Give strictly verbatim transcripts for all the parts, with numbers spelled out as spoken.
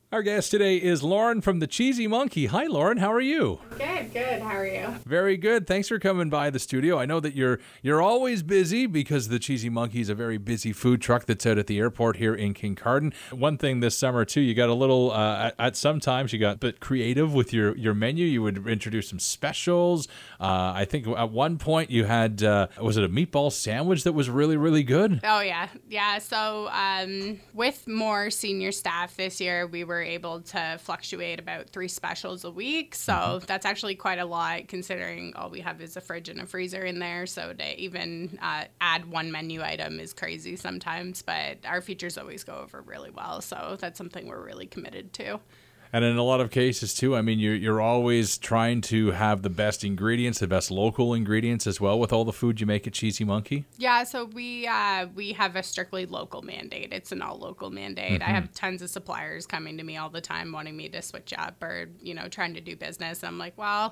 Our guest today is Lauren from the Cheesy Monkey. Hi, Lauren. How are you? Good, good. How are you? Very good. Thanks for coming by the studio. I know that you're you're always busy because the Cheesy Monkey is a very busy food truck that's out at the airport here in Kincardine. One thing this summer, too, you got a little, uh, at, at some times you got a bit creative with your, your menu. You would introduce some specials. Uh, I think at one point you had, uh, was it a meatball sandwich that was really, really good? Oh, yeah. Yeah. So um, with more senior staff this year, we were able to fluctuate about three specials a week. So mm-hmm. that's actually quite a lot considering all we have is a fridge and a freezer in there. So to even uh, add one menu item is crazy sometimes, but our features always go over really well. So that's something we're really committed to. And in a lot of cases, too, I mean, you're, you're always trying to have the best ingredients, the best local ingredients as well with all the food you make at Cheesy Monkey? Yeah, so we uh, we have a strictly local mandate. It's an all-local mandate. Mm-hmm. I have tons of suppliers coming to me all the time wanting me to switch up or, you know, trying to do business. I'm like, well,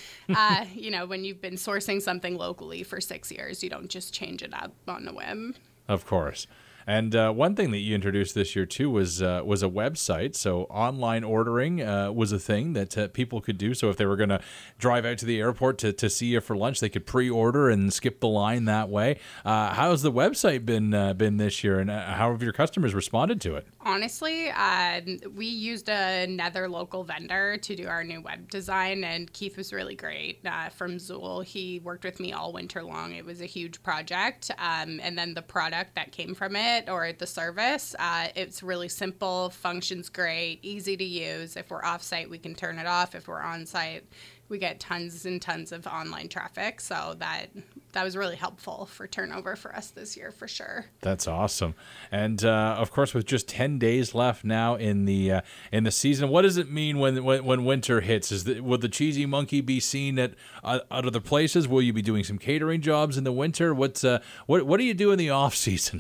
uh, you know, when you've been sourcing something locally for six years, you don't just change it up on a whim. Of course. And uh, one thing that you introduced this year, too, was uh, was a website. So online ordering uh, was a thing that uh, people could do. So if they were going to drive out to the airport to, to see you for lunch, they could pre-order and skip the line that way. Uh, how's the website been uh, been this year, and how have your customers responded to it? Honestly, uh, we used another local vendor to do our new web design, and Keith was really great uh, from Zool. He worked with me all winter long. It was a huge project. Um, and then the product that came from it, or the service, uh, it's really simple, functions great, easy to use. If we're off-site, we can turn it off. If we're on-site, we get tons and tons of online traffic. So that that was really helpful for turnover for us this year, for sure. That's awesome. And uh, of course, with just ten days left now in the uh, in the season, what does it mean when when, when winter hits? Is the, will the Cheesy Monkey be seen at uh, at other places? Will you be doing some catering jobs in the winter? What's uh, what what do you do in the off season?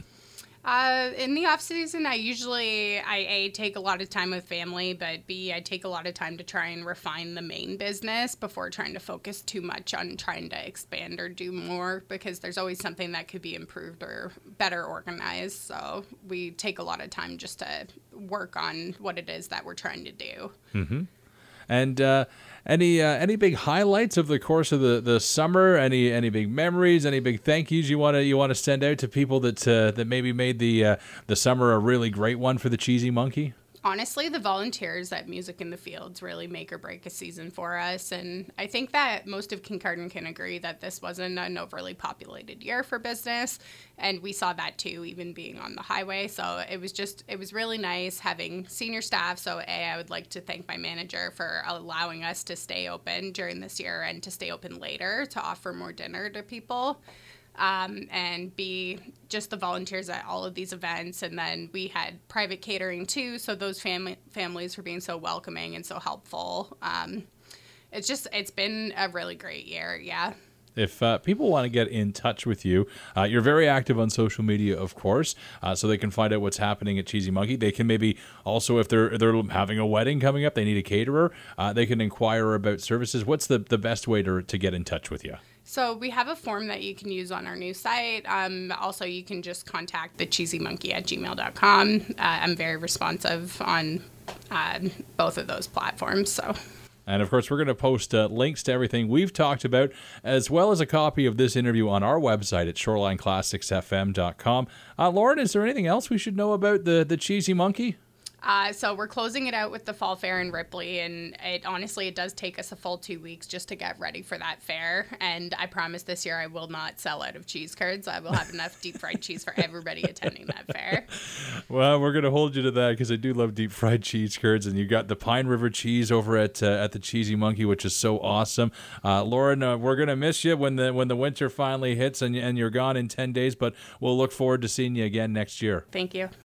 Uh, in the off season, I usually, I A, take a lot of time with family, but B, I take a lot of time to try and refine the main business before trying to focus too much on trying to expand or do more, because there's always something that could be improved or better organized. So we take a lot of time just to work on what it is that we're trying to do. Mm-hmm. And uh, any uh, any big highlights of the course of the, the summer? Any any big memories? Any big thank yous you want to you want to send out to people that uh, that maybe made the uh, the summer a really great one for the Cheesy Monkey? Honestly, the volunteers at Music in the Fields really make or break a season for us. And I think that most of Kincardine can agree that this wasn't an overly populated year for business. And we saw that too, even being on the highway. So it was just, it was really nice having senior staff. So A, I would like to thank my manager for allowing us to stay open during this year and to stay open later to offer more dinner to people. Um, and B, just the volunteers at all of these events. And then we had private catering too, so those family families were being so welcoming and so helpful. Um, it's just, it's been a really great year, yeah. If uh, people want to get in touch with you, uh, you're very active on social media, of course, uh, so they can find out what's happening at Cheesy Monkey. They can maybe also, if they're they're having a wedding coming up, they need a caterer, uh, they can inquire about services. What's the, the best way to to get in touch with you? So we have a form that you can use on our new site. Um, also, you can just contact the cheesy monkey at gmail dot com. Uh, I'm very responsive on uh, both of those platforms, so... And, of course, we're going to post uh, links to everything we've talked about, as well as a copy of this interview on our website at shoreline classics f m dot com. Uh, Lauren, is there anything else we should know about the, the Cheesy Monkey? Uh, so we're closing it out with the fall fair in Ripley, and it honestly, it does take us a full two weeks just to get ready for that fair. And I promise this year I will not sell out of cheese curds. I will have enough deep fried cheese for everybody attending that fair. Well, we're going to hold you to that because I do love deep fried cheese curds, and you got the Pine River cheese over at uh, at the Cheesy Monkey, which is so awesome. Uh, Lauren, uh, we're going to miss you when the when the winter finally hits and and you're gone in ten days, but we'll look forward to seeing you again next year. Thank you.